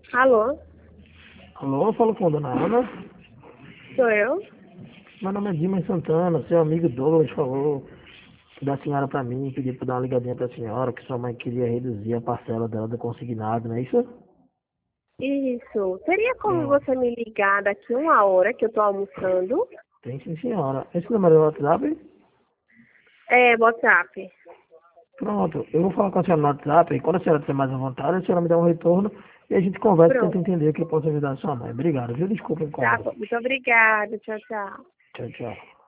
Alô, Alô, eu falo com a dona Ana. sou eu? Meu nome é Dimas Santana, seu amigo Douglas falou da senhora pra mim, pediu pra dar uma ligadinha pra senhora, que sua mãe queria reduzir a parcela dela do consignado, não é isso? Isso. Teria como Sim, você me ligar daqui uma hora que eu tô almoçando? tem sim, senhora. Esse número é o WhatsApp? É, WhatsApp. Pronto, eu vou falar com a senhora no WhatsApp e quando a senhora tiver mais à vontade, a senhora me dá um retorno e a gente conversa e tenta Pronto. entender o que eu posso ajudar a sua mãe. Obrigado, viu? Desculpa o Tá incômodo. bom. Muito obrigada. Tchau, tchau. Tchau, tchau.